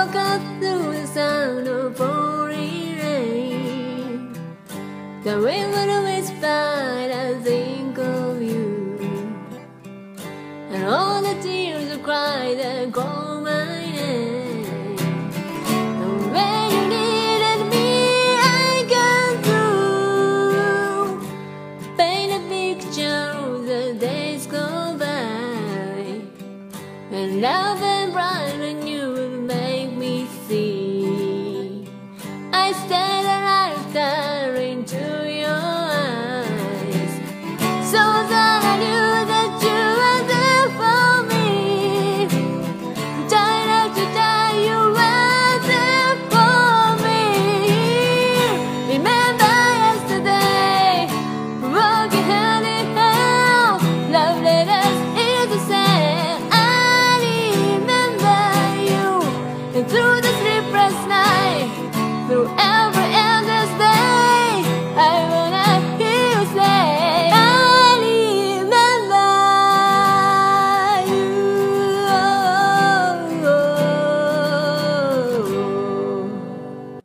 walk out through the sound of pouring rain. The wind would whisper, I think of you, and all the tears of cry that call my name. And when you needed me, I came through. Paint a picture of the days go by, and love and bright and you would make me see. I stared a lifetime into your eyes, so that I knew that you were there for me. Time after time you were there for me. Remember yesterday, walking hand in hand, love letters is the same. I remember you, and through the sleepless night, through